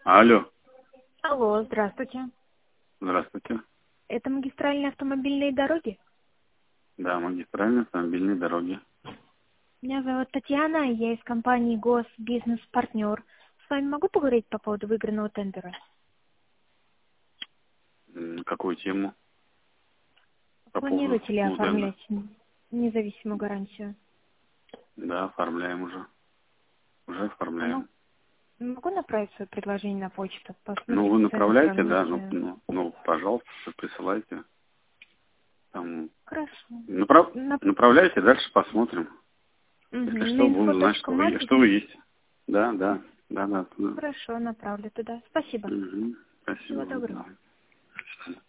Алло. Алло, здравствуйте. Здравствуйте. Это магистральные автомобильные дороги? Да, магистральные автомобильные дороги. Меня зовут Татьяна, я из компании Госбизнес-партнер. С вами могу поговорить по поводу выигранного тендера? На какую тему? По поводу Планируете ли тендера? оформлять независимую гарантию? Да, оформляем уже. Уже оформляем. Могу направить свое предложение на почту? Ну, Посмотрите, вы сами направляете, да? сравните. Пожалуйста, присылайте. Там, Хорошо. направляйте, дальше посмотрим. Если На что, будем знать, что вы, info.marketing? что вы есть. Да. Туда. Хорошо, направлю туда. Спасибо. Угу. Всего Спасибо. доброго. До свидания.